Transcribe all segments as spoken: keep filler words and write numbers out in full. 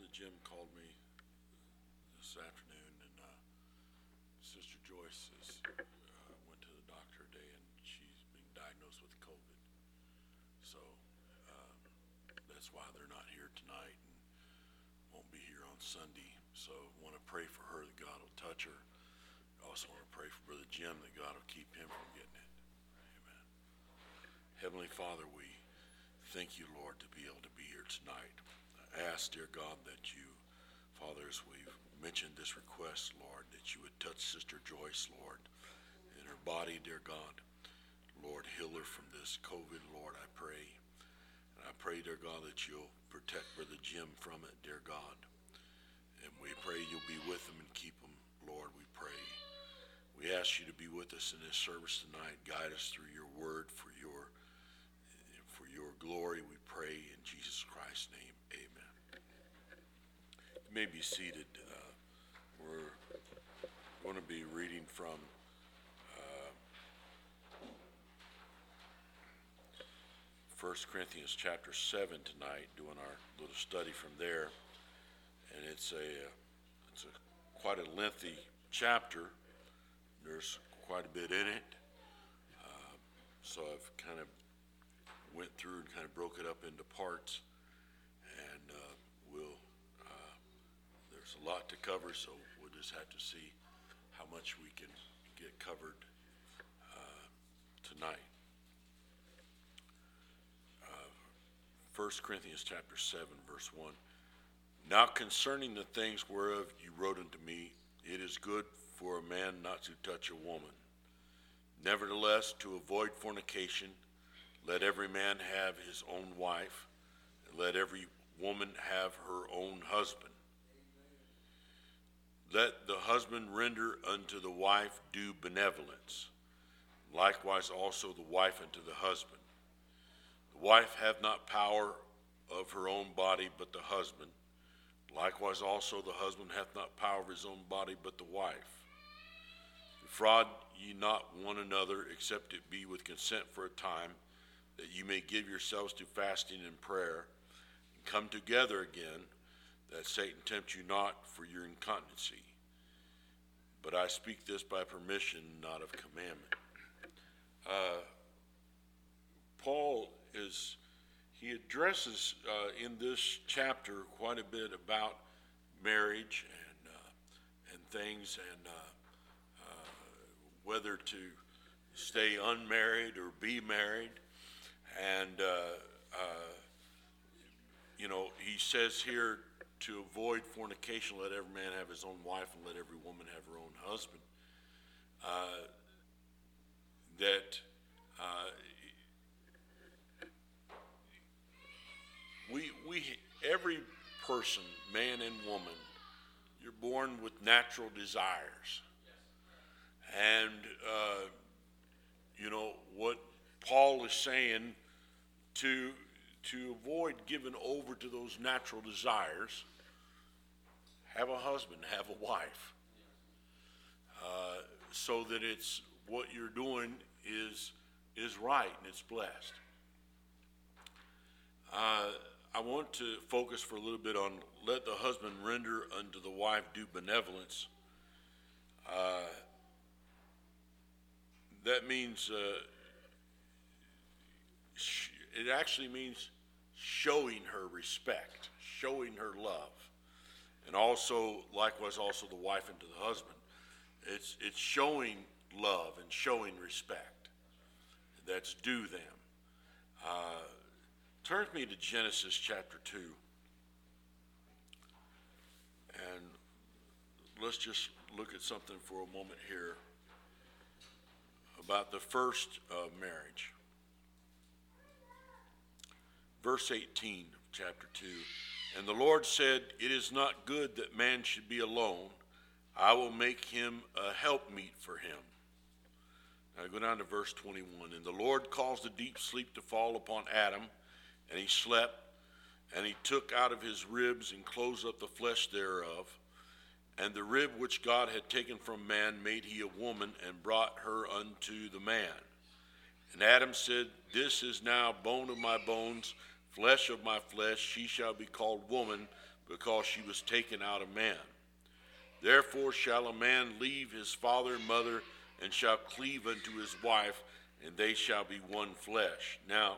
Jim called me this afternoon, and uh, Sister Joyce is, uh, went to the doctor today, and she's been diagnosed with COVID. So uh, that's why they're not here tonight and won't be here on Sunday. So I want to pray for her that God will touch her. I also want to pray for Brother Jim that God will keep him from getting it. Amen. Heavenly Father, we thank you, Lord, to be able to be here tonight. I ask, dear God, that you, Father, as we've mentioned this request, Lord, that you would touch Sister Joyce, Lord, in her body, dear God. Lord, heal her from this COVID, Lord, I pray. And I pray, dear God, that you'll protect Brother Jim from it, dear God. And we pray you'll be with him and keep him, Lord, we pray. We ask you to be with us in this service tonight. Guide us through your word for your for your glory, we pray in Jesus Christ's name. Amen. You may be seated. Uh, we're going to be reading from uh, First Corinthians chapter seven tonight, doing our little study from there. And it's a it's a quite a lengthy chapter. There's quite a bit in it. Uh, so I've kind of went through and kind of broke it up into parts, and uh, we'll uh, there's a lot to cover, so we'll just have to see how much we can get covered uh, tonight. Uh, First Corinthians chapter seven, verse one. Now concerning the things whereof you wrote unto me, it is good for a man not to touch a woman. Nevertheless, to avoid fornication, let every man have his own wife, and let every woman have her own husband. Let the husband render unto the wife due benevolence, likewise also the wife unto the husband. The wife hath not power of her own body, but the husband. Likewise also the husband hath not power of his own body, but the wife. Defraud ye not one another, except it be with consent for a time, that you may give yourselves to fasting and prayer, and come together again, that Satan tempt you not for your incontinency. But I speak this by permission, not of commandment. Uh, Paul is, he addresses uh, in this chapter quite a bit about marriage and uh, and things, and uh, uh, whether to stay unmarried or be married. And, uh, uh, you know, he says here to avoid fornication, let every man have his own wife and let every woman have her own husband. Uh, that uh, we, we, every person, man and woman, you're born with natural desires. And, uh, you know, what Paul is saying, to to avoid giving over to those natural desires, have a husband, have a wife, uh, so that it's what you're doing is is right and it's blessed. Uh, I want to focus for a little bit on let the husband render unto the wife due benevolence. Uh, that means. Uh, It actually means showing her respect, showing her love. And also, likewise, also the wife and to the husband. It's it's showing love and showing respect that's due them. Uh, turn with me to Genesis chapter two. And let's just look at something for a moment here about the first uh, marriage. Verse eighteen of chapter two, and the Lord said, it is not good that man should be alone. I will make him a helpmeet for him. Now go down to verse twenty-one. And the Lord caused a deep sleep to fall upon Adam, and he slept, and he took out of his ribs and closed up the flesh thereof. And the rib which God had taken from man made he a woman, and brought her unto the man. And Adam said, this is now bone of my bones, flesh of my flesh. She shall be called woman, because she was taken out of man. Therefore shall a man leave his father and mother, and shall cleave unto his wife, and they shall be one flesh. Now,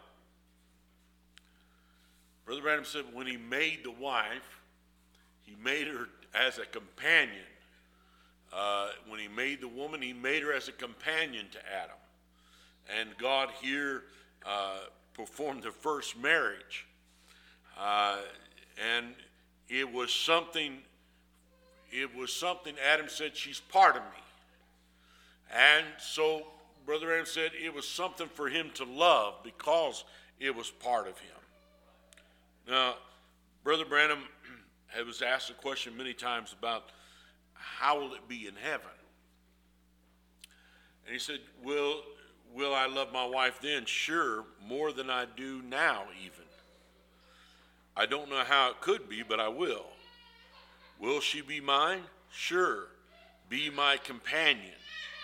Brother Branham said when he made the wife, he made her as a companion. Uh, when he made the woman, he made her as a companion to Adam. And God here uh, performed the first marriage. Uh, and it was something, it was something Adam said, she's part of me. And so Brother Branham said it was something for him to love because it was part of him. Now, Brother Branham was asked a question many times about how will it be in heaven? And he said, will, will I love my wife then? Sure, more than I do now even. I don't know how it could be, but I will. Will she be mine? Sure, be my companion.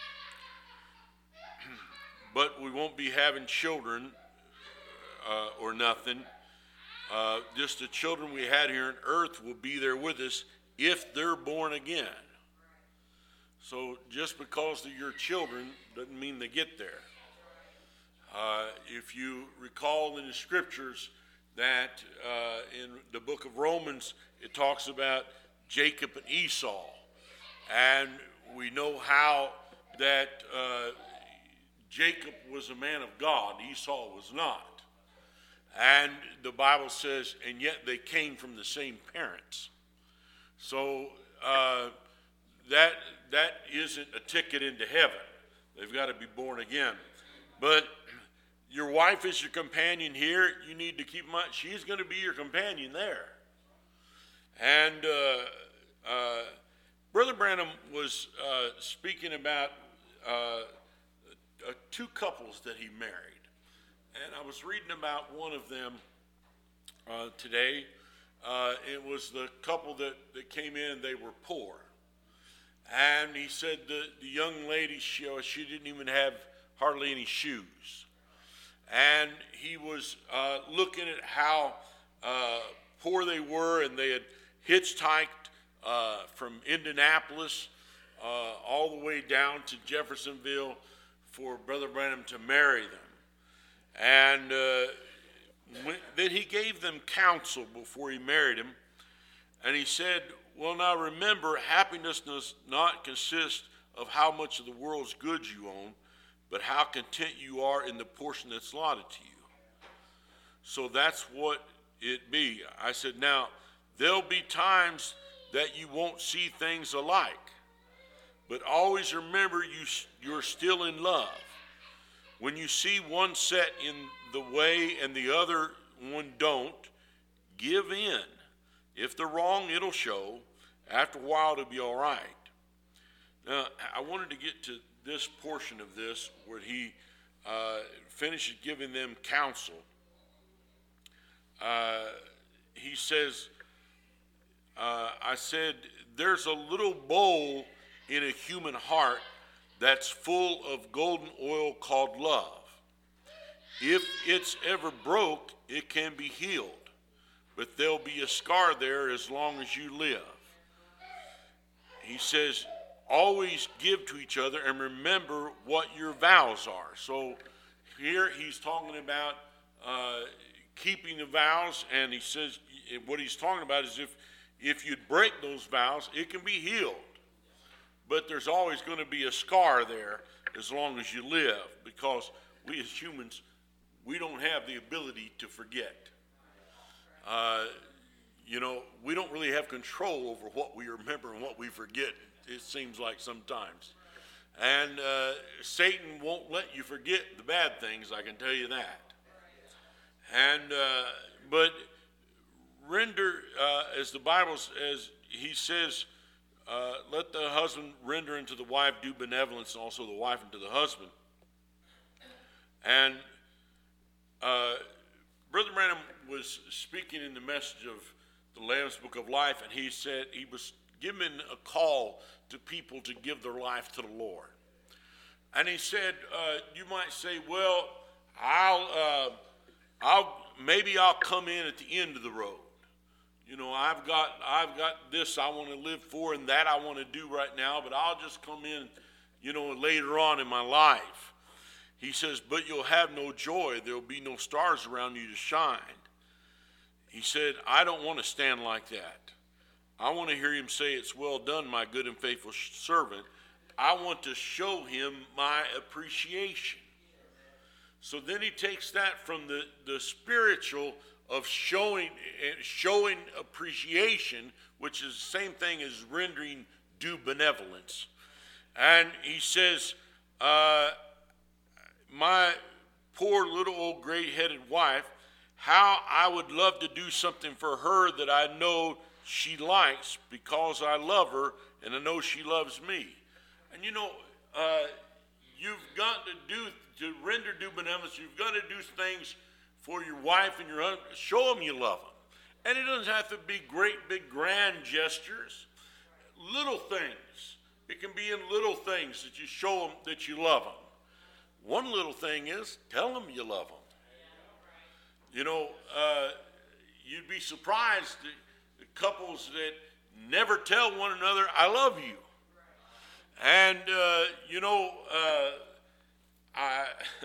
But we won't be having children uh, or nothing. Uh, just the children we had here on earth will be there with us if they're born again. So just because they're your children doesn't mean they get there. Uh, if you recall in the scriptures that uh, in the book of Romans, it talks about Jacob and Esau. And we know how that uh, Jacob was a man of God, Esau was not. And the Bible says, and yet they came from the same parents. So uh, that that isn't a ticket into heaven. They've got to be born again. But your wife is your companion here. You need to keep in mind, she's going to be your companion there. And uh, uh, Brother Branham was uh, speaking about uh, uh, two couples that he married. And I was reading about one of them uh, today. Uh, it was the couple that, that came in and they were poor. And he said the, the young lady, she, she didn't even have hardly any shoes. And he was uh, looking at how uh, poor they were, and they had hitchhiked uh, from Indianapolis uh, all the way down to Jeffersonville for Brother Branham to marry them. And uh, when, then he gave them counsel before he married him. And he said, well, now remember, happiness does not consist of how much of the world's goods you own, but how content you are in the portion that's allotted to you. So that's what it be. I said, now, there'll be times that you won't see things alike, but always remember you, you're still in love. When you see one set in the way and the other one don't, give in. If they're wrong, it'll show. After a while, it'll be all right. Now, I wanted to get to this portion of this where he uh, finishes giving them counsel. Uh, he says, uh, I said, there's a little bowl in a human heart that's full of golden oil called love. If it's ever broke, it can be healed, but there'll be a scar there as long as you live. He says, always give to each other and remember what your vows are. So here he's talking about uh, keeping the vows, and he says what he's talking about is if, if you'd break those vows, it can be healed. But there's always going to be a scar there as long as you live, because we as humans, we don't have the ability to forget. Uh, you know, we don't really have control over what we remember and what we forget, it seems like sometimes. And uh, Satan won't let you forget the bad things, I can tell you that. And uh, but render, uh, as the Bible, as he says, uh, let the husband render unto the wife due benevolence, and also the wife unto the husband. And uh, Brother Branham was speaking in the message of the Lamb's Book of Life, and he said he was giving a call to people to give their life to the Lord. And he said, uh, you might say, well, I'll, uh, I'll maybe I'll come in at the end of the road. you know, I've got I've got this I want to live for and that I want to do right now, but I'll just come in, you know, later on in my life. He says, but you'll have no joy. There'll be no stars around you to shine. He said, I don't want to stand like that. I want to hear him say, it's well done, my good and faithful servant. I want to show him my appreciation. So then he takes that from the, the spiritual of showing, showing appreciation, which is the same thing as rendering due benevolence. And he says, uh, my poor little old gray-headed wife, how I would love to do something for her that I know she likes because I love her and I know she loves me. And you know, uh, you've got to do, to render due benevolence, you've got to do things for your wife and your husband. Show them you love them. And it doesn't have to be great, big, grand gestures. Little things. It can be in little things that you show them that you love them. One little thing is, tell them you love them. You know, uh, you'd be surprised at the couples that never tell one another, I love you. And, uh, you know, uh, I,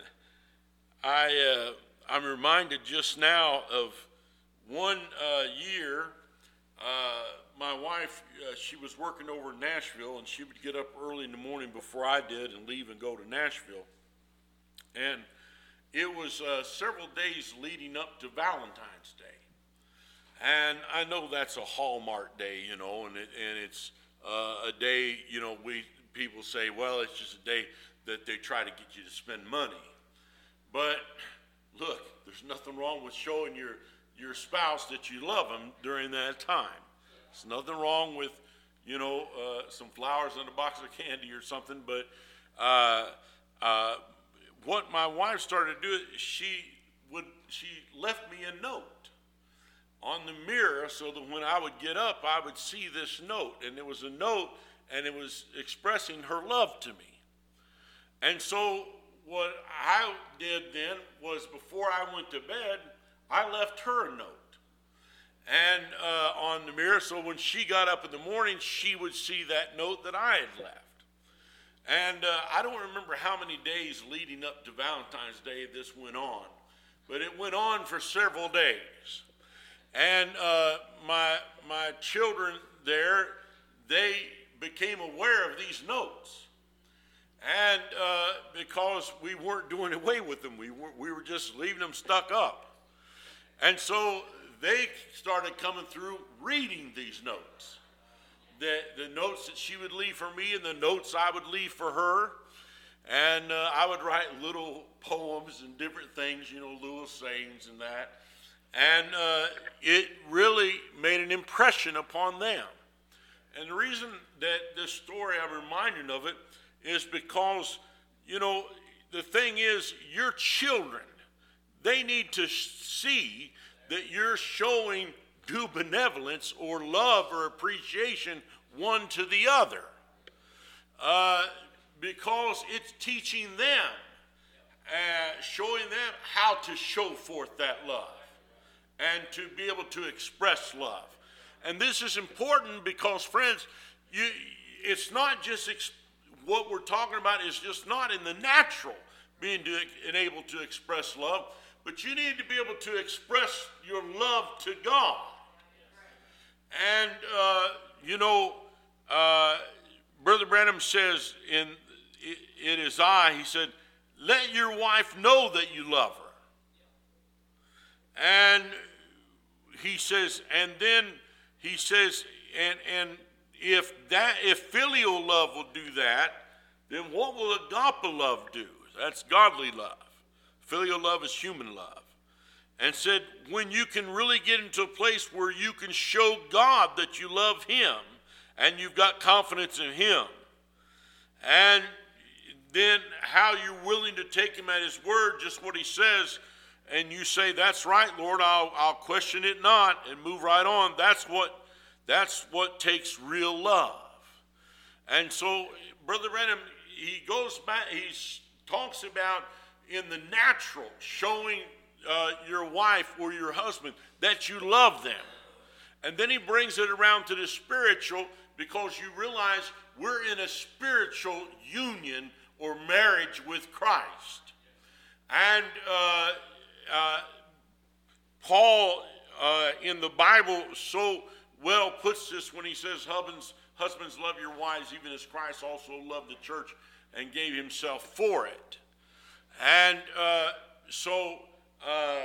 I, uh, I'm reminded just now of one uh, year, uh, my wife, uh, she was working over in Nashville, and she would get up early in the morning before I did and leave and go to Nashville. And it was uh, several days leading up to Valentine's Day. And I know that's a Hallmark day, you know, and, it, and it's uh, a day, you know, we people say, well, it's just a day that they try to get you to spend money. But look, there's nothing wrong with showing your, your spouse that you love them during that time. There's nothing wrong with, you know, uh, some flowers and a box of candy or something, but uh, uh, what my wife started to do, she would she left me a note on the mirror so that when I would get up, I would see this note. And it was a note, and it was expressing her love to me. And so what I did then was before I went to bed, I left her a note. And uh, on the mirror, so when she got up in the morning, she would see that note that I had left. And uh, I don't remember how many days leading up to Valentine's Day this went on, but it went on for several days. And uh, my my children there, they became aware of these notes. And uh, because we weren't doing away with them, we were, we were just leaving them stuck up. And so they started coming through reading these notes. The, the notes that she would leave for me and the notes I would leave for her. And uh, I would write little poems and different things, you know, little sayings and that. And uh, it really made an impression upon them. And the reason that this story, I'm reminded of it, is because, you know, the thing is, your children, they need to see that you're showing due benevolence or love or appreciation one to the other. Uh, because it's teaching them, uh, showing them how to show forth that love and to be able to express love. And this is important because, friends, you, it's not just ex- what we're talking about is just not in the natural being to, and able to express love, but you need to be able to express your love to God. And, uh, you know, uh, Brother Branham says in It Is I, he said, let your wife know that you love her. And he says, and then he says, and and if that if filial love will do that, then what will agape love do? That's godly love. Filial love is human love. And said, when you can really get into a place where you can show God that you love him and you've got confidence in him, and then how you're willing to take him at his word, just what he says, and you say, that's right, Lord, I'll, I'll question it not, and move right on. That's what, that's what takes real love. And so, Brother Branham, he goes back, he talks about in the natural, showing uh, your wife or your husband that you love them. And then he brings it around to the spiritual, because you realize we're in a spiritual union or marriage with Christ. And uh, uh, Paul uh, in the Bible so well puts this when he says, husbands, husbands love your wives even as Christ also loved the church and gave himself for it. And uh, so, uh,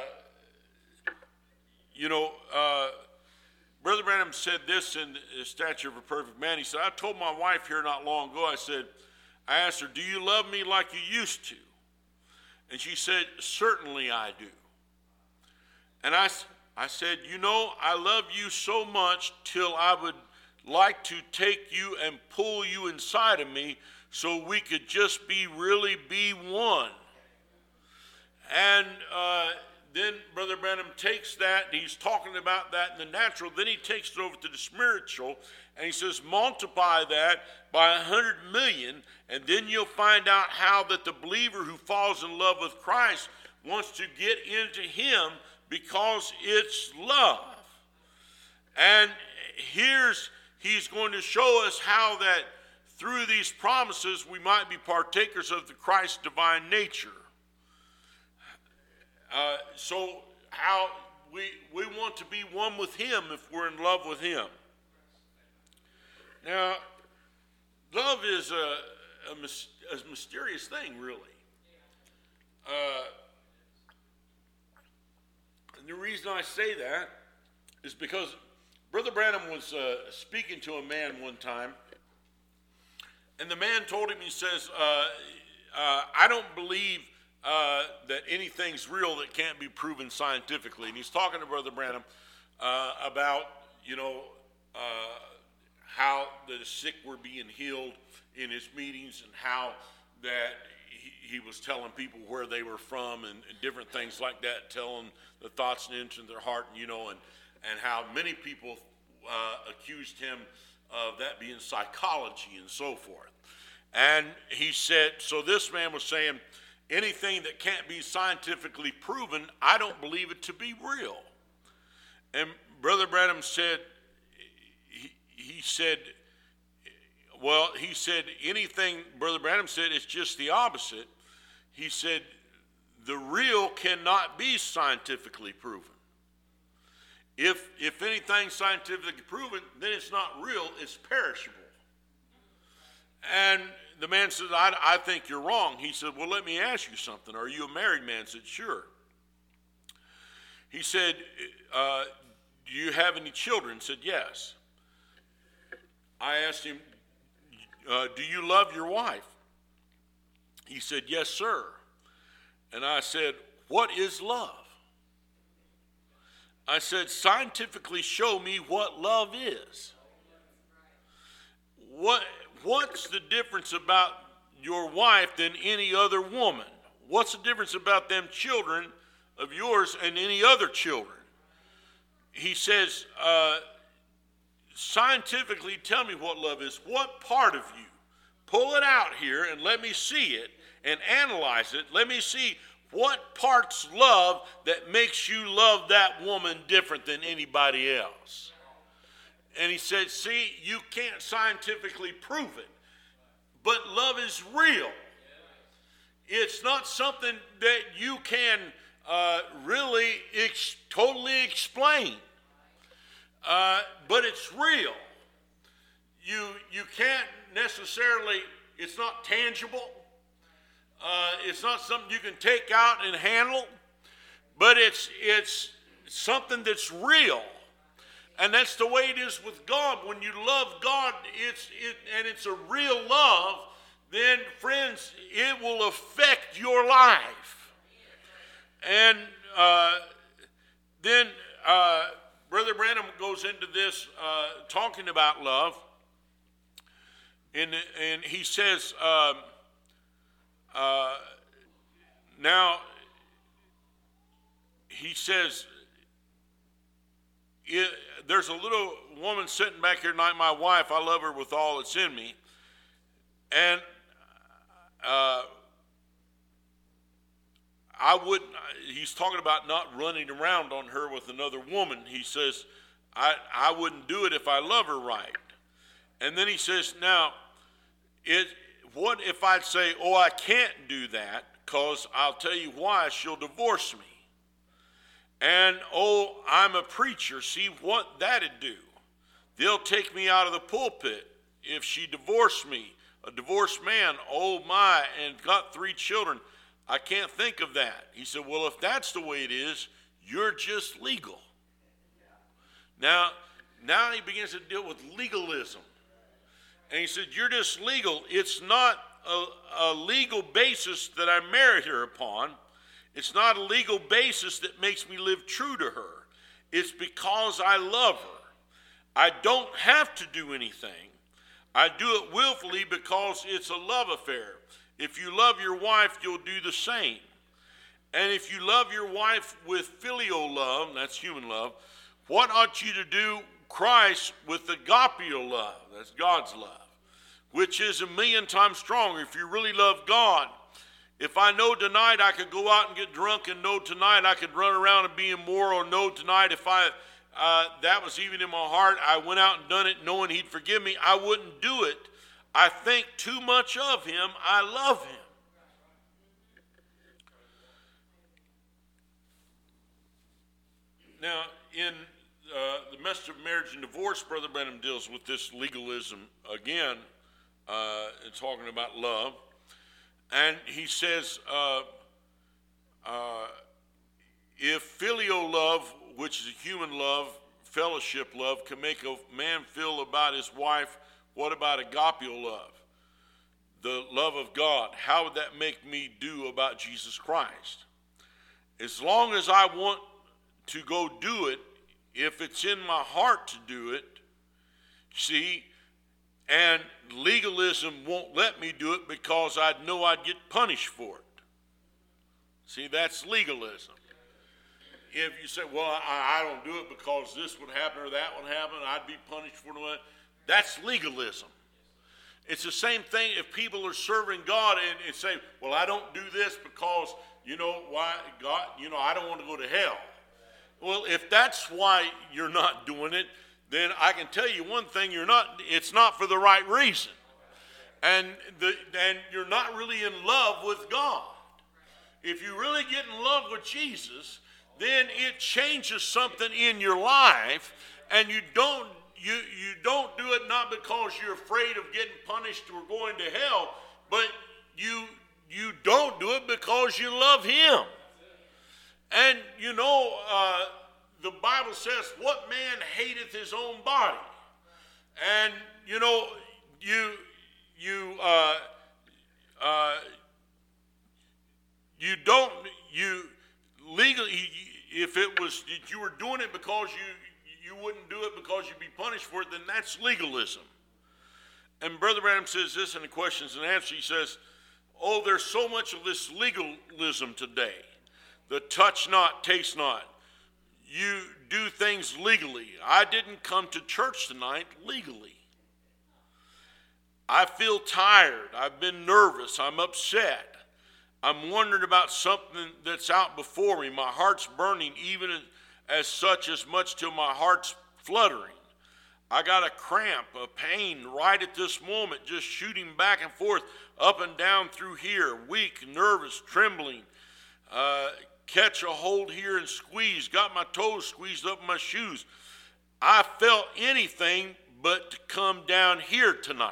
you know, uh, Brother Branham said this in the Stature of a Perfect Man. He said, I told my wife here not long ago, I said, I asked her, do you love me like you used to? And she said, certainly I do. And I, I said, you know, I love you so much till I would like to take you and pull you inside of me so we could just be really be one. And uh, then Brother Branham takes that, and he's talking about that in the natural, then he takes it over to the spiritual, and he says, multiply that by a hundred million, and then you'll find out how that the believer who falls in love with Christ wants to get into him because it's love. And here's, he's going to show us how that through these promises we might be partakers of the Christ's divine nature. Uh, so how we, we want to be one with him if we're in love with him. Now, love is a, a, a mysterious thing, really. Uh, and the reason I say that is because Brother Branham was uh, speaking to a man one time, and the man told him, he says, uh, uh, I don't believe uh, that anything's real that can't be proven scientifically. And he's talking to Brother Branham uh, about, you know, uh, how the sick were being healed in his meetings, and how that he, he was telling people where they were from, and, and different things like that, telling the thoughts and intents of their heart, and, you know, and, and how many people uh, accused him of that being psychology and so forth. And he said, so this man was saying, anything that can't be scientifically proven, I don't believe it to be real. And Brother Branham said, he, he said, well, he said anything, Brother Branham said, it's just the opposite. He said, the real cannot be scientifically proven. If, if anything's scientifically proven, then it's not real, it's perishable. And the man said, I, I think you're wrong. He said, well, let me ask you something. Are you a married man? I said, sure. He said, uh, do you have any children? I said, yes. I asked him, uh, do you love your wife? He said, yes, sir. And I said, what is love? I said, scientifically show me what love is. What, what's the difference about your wife than any other woman? What's the difference about them children of yours and any other children? He says, uh, scientifically tell me what love is. What part of you? Pull it out here and let me see it and analyze it. Let me see what part's love that makes you love that woman different than anybody else. And he said, see, you can't scientifically prove it, but love is real. It's not something that you can uh, really ex- totally explain, uh, but it's real. You, you can't necessarily, it's not tangible. Uh, it's not something you can take out and handle, but it's, it's something that's real. And that's the way it is with God. When you love God, it's it, and it's a real love, then, friends, it will affect your life. And uh, then uh, Brother Branham goes into this uh, talking about love, and, and he says, um, uh, now, he says, it, there's a little woman sitting back here tonight, my wife, I love her with all that's in me. And uh, I wouldn't, he's talking about not running around on her with another woman. He says, I, I wouldn't do it if I love her right. And then he says, now, it, what if I'd say, oh, I can't do that because I'll tell you why, she'll divorce me. And, oh, I'm a preacher. See what that'd do. They'll take me out of the pulpit if she divorced me. A divorced man, oh my, and got three children. I can't think of that. He said, well, if that's the way it is, you're just legal. Now, now he begins to deal with legalism. And he said, you're just legal. It's not a, a legal basis that I married her upon. It's not a legal basis that makes me live true to her. It's because I love her. I don't have to do anything. I do it willfully because it's a love affair. If you love your wife, you'll do the same. And if you love your wife with filial love, that's human love, what ought you to do? Christ with agapeo love, that's God's love, which is a million times stronger. If you really love God, if I know tonight I could go out and get drunk and know tonight I could run around and be immoral, or know tonight if I uh, that was even in my heart, I went out and done it knowing he'd forgive me, I wouldn't do it. I think too much of him. I love him. Now, in uh, the message of marriage and divorce, Brother Branham deals with this legalism again, uh, talking about love. And he says, uh, uh, if filial love, which is a human love, fellowship love, can make a man feel about his wife, what about agapeo love? The love of God. How would that make me do about Jesus Christ? As long as I want to go do it, if it's in my heart to do it, see, and legalism won't let me do it because I'd know I'd get punished for it. See, that's legalism. If you say, well, I, I don't do it because this would happen or that would happen, I'd be punished for it, that's legalism. It's the same thing if people are serving God and, and say, well, I don't do this because, you know, why God, you know, I don't want to go to hell. Well, if that's why you're not doing it, then I can tell you one thing, you're not, it's not for the right reason. And, the, and you're not really in love with God. If you really get in love with Jesus, then it changes something in your life, and you don't you you don't do it not because you're afraid of getting punished or going to hell, but you you don't do it because you love him. And you know, uh, the Bible says, what man hateth his own body? And you know, you you uh, uh, you don't you legally, if it was if you were doing it because you you wouldn't do it because you'd be punished for it, then that's legalism. And Brother Branham says this in the questions and answers. He says, oh, there's so much of this legalism today. The touch not, taste not. You do things legally. I didn't come to church tonight legally. I feel tired. I've been nervous. I'm upset. I'm wondering about something that's out before me. My heart's burning even as such as much till my heart's fluttering. I got a cramp, a pain right at this moment, just shooting back and forth, up and down through here, weak, nervous, trembling. Uh, catch a hold here and squeeze, got my toes squeezed up in my shoes. I felt anything but to come down here tonight.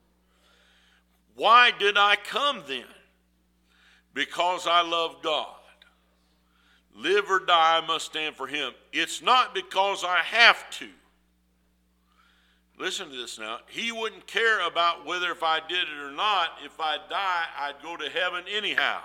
Why did I come then? Because I love God. Live or die, I must stand for him. It's not because I have to. Listen to this now. He wouldn't care about whether if I did it or not. If I die, I'd go to heaven anyhow.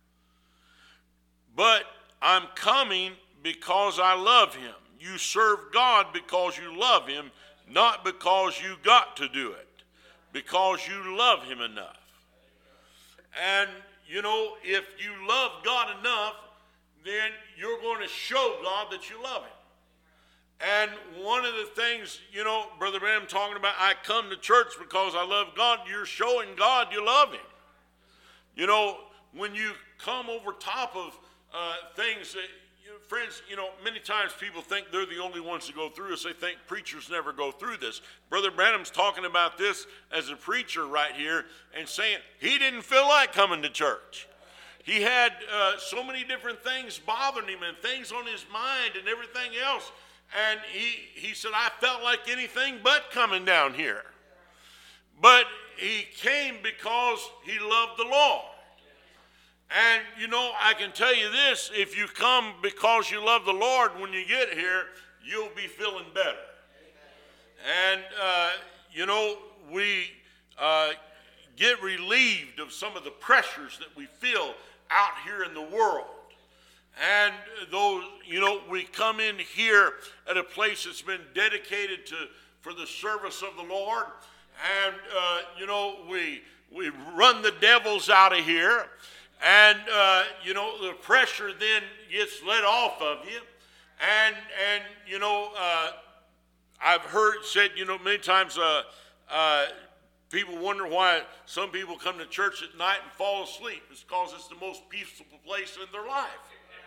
But I'm coming because I love him. You serve God because you love him, not because you got to do it, because you love him enough. And, you know, if you love God enough, then you're going to show God that you love him. And one of the things, you know, Brother Branham talking about, I come to church because I love God, you're showing God you love him. You know, when you come over top of uh, things that, you friends, you know, many times people think they're the only ones to go through this. They think preachers never go through this. Brother Branham's talking about this as a preacher right here and saying he didn't feel like coming to church. He had uh, so many different things bothering him and things on his mind and everything else. And he, he said, I felt like anything but coming down here. But he came because he loved the Lord. And, you know, I can tell you this, if you come because you love the Lord, when you get here, you'll be feeling better. And, uh, you know, we uh, get relieved of some of the pressures that we feel out here in the world. And those, you know, we come in here at a place that's been dedicated to for the service of the Lord. And, uh, you know, we, we run the devils out of here. And, uh, you know, the pressure then gets let off of you. And, and you know, uh, I've heard said, you know, many times uh, uh, people wonder why some people come to church at night and fall asleep. It's because it's the most peaceful place in their life.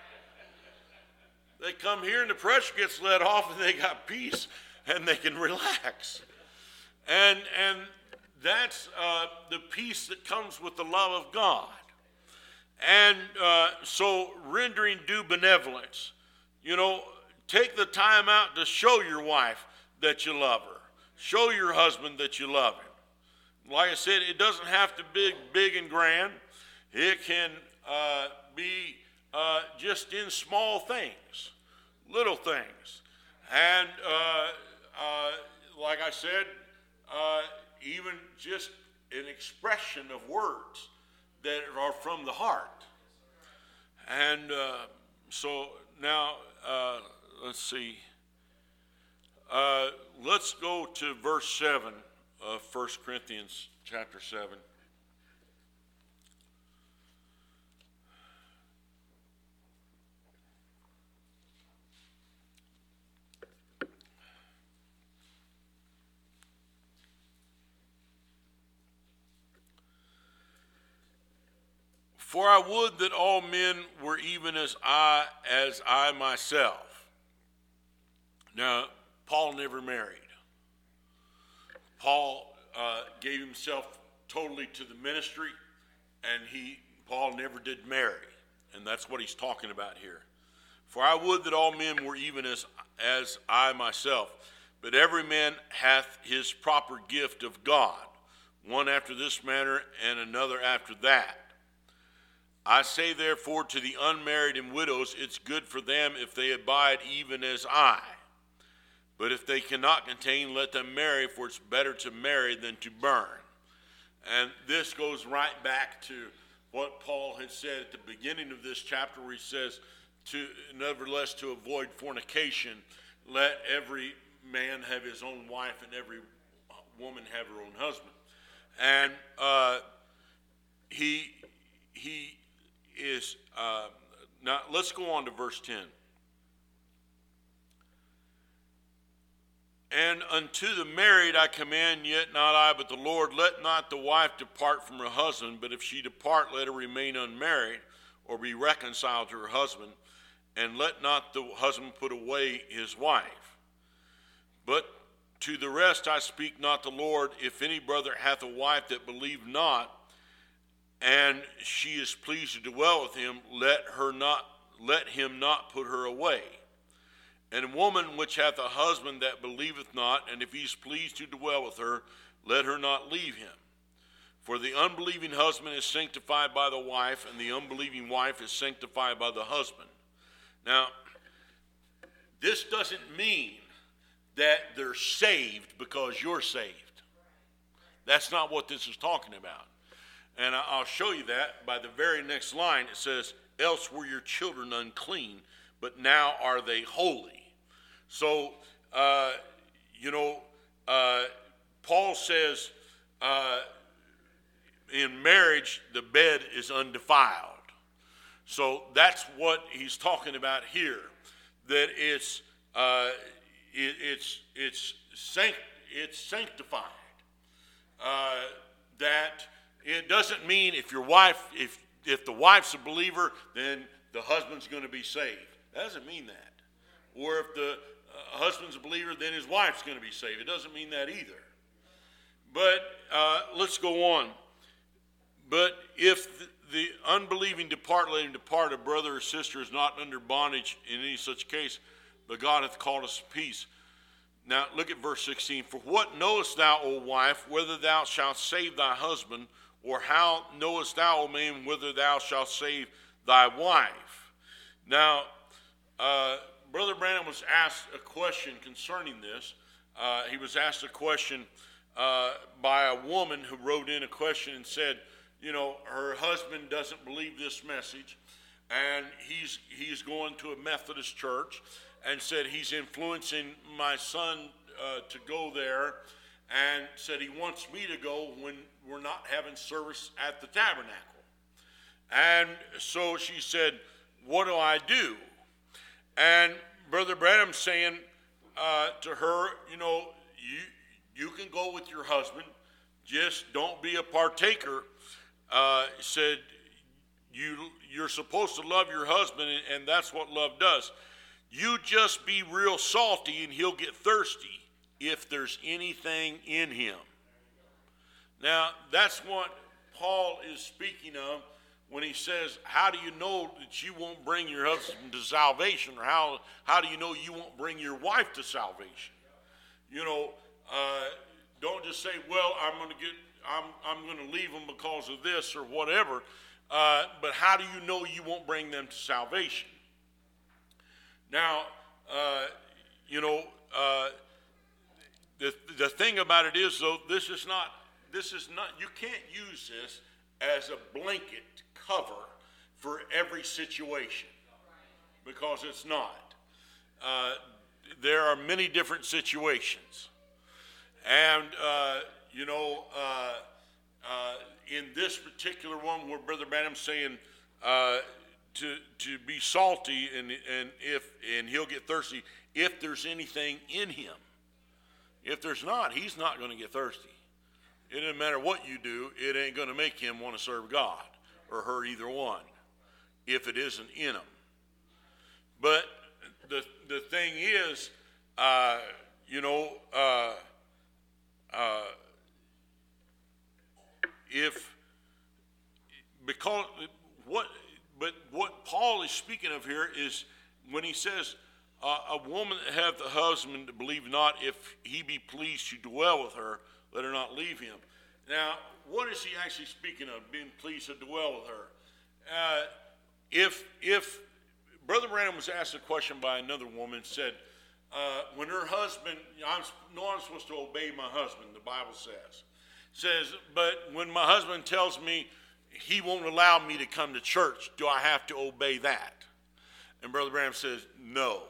They come here and the pressure gets let off and they got peace and they can relax. And, and that's uh, the peace that comes with the love of God. And uh, so rendering due benevolence, you know, take the time out to show your wife that you love her. Show your husband that you love him. Like I said, it doesn't have to be big and grand. It can uh, be uh, just in small things, little things. And uh, uh, like I said, uh, even just an expression of words that are from the heart. And uh, so now, uh, let's see. Uh, let's go to verse seven of First Corinthians chapter seven. For I would that all men were even as I, as I myself. Now, Paul never married. Paul uh, gave himself totally to the ministry, and he, Paul never did marry. And that's what he's talking about here. For I would that all men were even as, as I myself. But every man hath his proper gift of God, one after this manner and another after that. I say therefore to the unmarried and widows, it's good for them if they abide even as I. But if they cannot contain, let them marry, for it's better to marry than to burn. And this goes right back to what Paul had said at the beginning of this chapter, where he says, to nevertheless to avoid fornication, let every man have his own wife and every woman have her own husband. And uh, he he is, uh, now let's go on to verse ten. And unto the married I command, yet not I, but the Lord, let not the wife depart from her husband, but if she depart, let her remain unmarried, or be reconciled to her husband, and let not the husband put away his wife. But to the rest I speak not the Lord, if any brother hath a wife that believe not, and she is pleased to dwell with him, let her not, let him not put her away. And a woman which hath a husband that believeth not, and if he is pleased to dwell with her, let her not leave him. For the unbelieving husband is sanctified by the wife, and the unbelieving wife is sanctified by the husband. Now, this doesn't mean that they're saved because you're saved. That's not what this is talking about. And I'll show you that by the very next line. It says, else were your children unclean, but now are they holy. So, uh, you know, uh, Paul says uh, in marriage, the bed is undefiled. So that's what he's talking about here, that it's, uh, it, it's, it's, sanct- it's sanctified. Uh, that it doesn't mean if your wife, if, if the wife's a believer, then the husband's going to be saved. That doesn't mean that. Or if the uh, husband's a believer, then his wife's going to be saved. It doesn't mean that either. But uh, let's go on. But if the, the unbelieving depart, let him depart. A brother or sister is not under bondage in any such case, but God hath called us to peace. Now look at verse sixteen. For what knowest thou, O wife, whether thou shalt save thy husband, or how knowest thou, O man, whether thou shalt save thy wife? Now, uh, Brother Branham was asked a question concerning this. Uh, he was asked a question uh, by a woman who wrote in a question and said, you know, her husband doesn't believe this message, and he's he's going to a Methodist church, and said he's influencing my son uh, to go there, and said he wants me to go when we're not having service at the tabernacle. And so she said, what do I do? And Brother Branham's saying uh, to her, you know, you you can go with your husband, just don't be a partaker. Uh, said you you're supposed to love your husband, and, and that's what love does. You just be real salty, and he'll get thirsty if there's anything in him. Now that's what Paul is speaking of when he says, how do you know that you won't bring your husband to salvation? Or how, how do you know you won't bring your wife to salvation? You know, uh, don't just say, well, I'm going to get, I'm, I'm going to leave them because of this or whatever. Uh, but how do you know you won't bring them to salvation? Now, uh, you know, uh, the, the thing about it is, though, this is not, this is not, you can't use this as a blanket cover for every situation, because it's not. Uh, there are many different situations. And, uh, you know, uh, uh, in this particular one where Brother Branham's saying uh, to to be salty, and and if and he'll get thirsty if there's anything in him. If there's not, he's not going to get thirsty. It doesn't matter what you do, it ain't going to make him want to serve God, or her, either one, if it isn't in him. But the the thing is, uh, you know, uh, uh, if because what, but what Paul is speaking of here is when he says, uh, a woman that hath a husband that believe not, if he be pleased to dwell with her, let her not leave him. Now, what is he actually speaking of, being pleased to dwell with her? Uh, if if Brother Branham was asked a question by another woman, said, uh, when her husband, I know I'm supposed to obey my husband, the Bible says, says, but when my husband tells me he won't allow me to come to church, do I have to obey that? And Brother Branham says, no.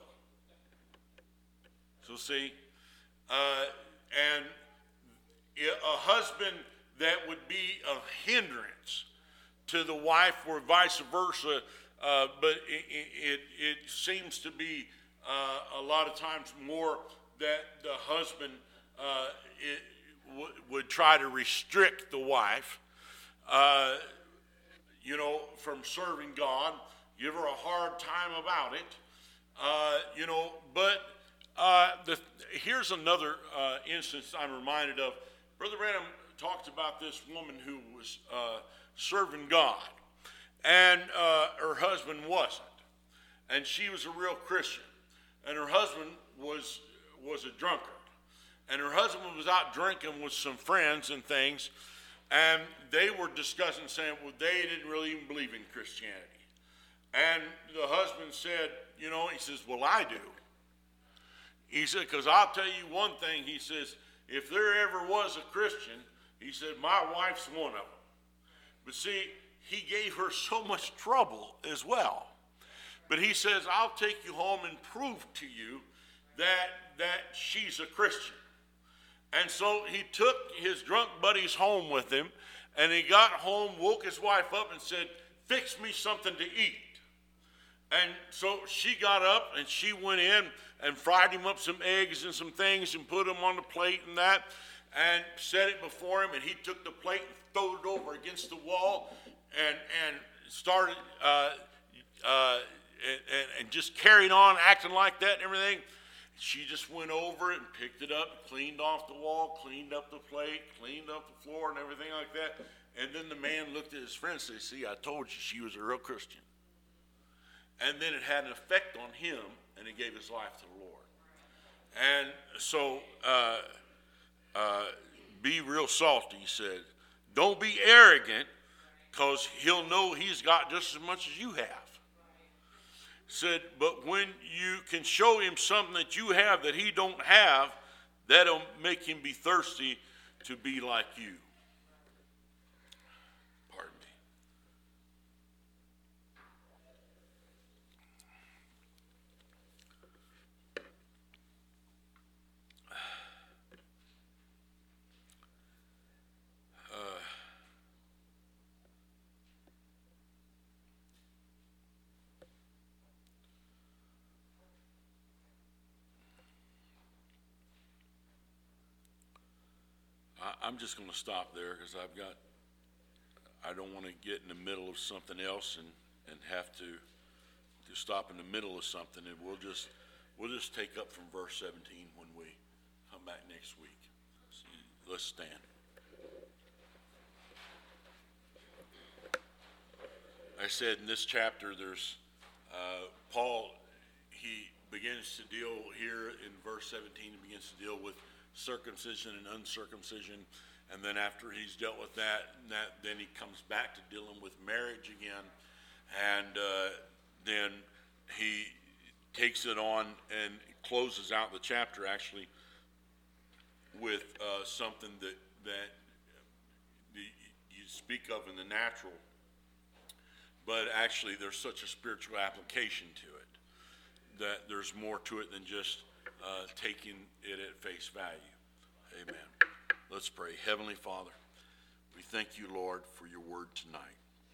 So see, uh, and a husband that would be a hindrance to the wife, or vice versa, uh, but it, it, it seems to be uh, a lot of times more that the husband uh, it w- would try to restrict the wife, uh, you know, from serving God, give her a hard time about it, uh, you know, but uh, the, here's another uh, instance I'm reminded of. Brother Branham talked about this woman who was uh, serving God, and uh, her husband wasn't, and she was a real Christian, and her husband was was a drunkard, and her husband was out drinking with some friends and things, and they were discussing, saying, well, they didn't really even believe in Christianity. And the husband said, you know, he says, well, I do. He said, because I'll tell you one thing, he says, if there ever was a Christian, he said, my wife's one of them. But see, he gave her so much trouble as well. But he says, I'll take you home and prove to you that, that she's a Christian. And so he took his drunk buddies home with him, and he got home, woke his wife up and said, fix me something to eat. And so she got up and she went in and fried him up some eggs and some things and put them on the plate and that, and set it before him, and he took the plate and threw it over against the wall and and started uh, uh, and, and, and just carried on acting like that and everything. She just went over it and picked it up, cleaned off the wall, cleaned up the plate, cleaned up the floor and everything like that. And then the man looked at his friend and said, see, I told you she was a real Christian. And then it had an effect on him, and he gave his life to the Lord. And so uh, uh, be real salty, he said. Don't be arrogant, because he'll know he's got just as much as you have. Said, but when you can show him something that you have that he don't have, that'll make him be thirsty to be like you. Pardon me. Uh, I'm just going to stop there because I've got, I don't want to get in the middle of something else and, and have to, to stop in the middle of something, and we'll just, we'll just take up from verse seventeen when we come back next week. Let's stand. I said in this chapter there's, uh, Paul, he begins to deal here in verse seventeen, he begins to deal with circumcision and uncircumcision, and then after he's dealt with that, that then he comes back to dealing with marriage again, and uh, then he takes it on and closes out the chapter actually with uh, something that that you speak of in the natural, but actually there's such a spiritual application to it that there's more to it than just Uh, taking it at face value. Amen. Let's pray. Heavenly Father, we thank you, Lord, for your word tonight.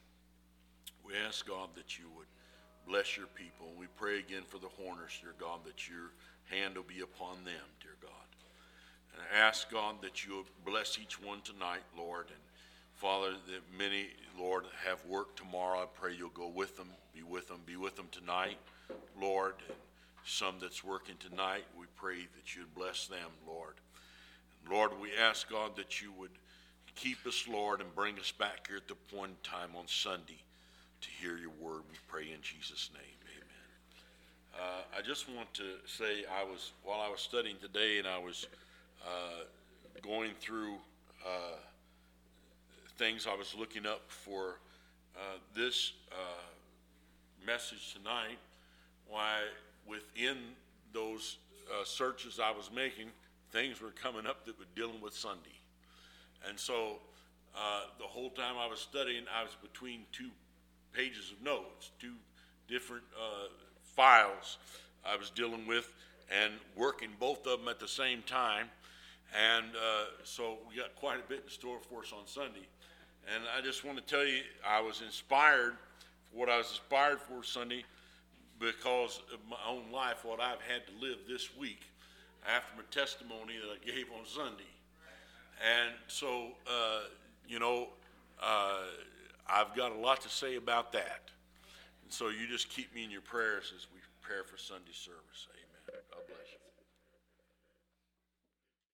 We ask, God, that you would bless your people. We pray again for the Horners, dear God, that your hand will be upon them, dear God. And I ask, God, that you would bless each one tonight, Lord. And Father, that many, Lord, have work tomorrow. I pray you'll go with them, be with them, be with them tonight, Lord. And some that's working tonight, we pray that you'd bless them, Lord. And Lord, we ask, God, that you would keep us, Lord, and bring us back here at the point in time on Sunday to hear your word. We pray in Jesus' name, amen. Uh, I just want to say, I was while I was studying today, and I was uh, going through uh, things I was looking up for uh, this uh, message tonight, why within those uh, searches I was making, things were coming up that were dealing with Sunday. And so uh, the whole time I was studying, I was between two pages of notes, two different uh, files I was dealing with and working both of them at the same time. And uh, so we got quite a bit in store for us on Sunday. And I just want to tell you, I was inspired for what I was inspired for Sunday because of my own life, what I've had to live this week after my testimony that I gave on Sunday. And so, uh, you know, uh, I've got a lot to say about that. And so you just keep me in your prayers as we prepare for Sunday service. Amen.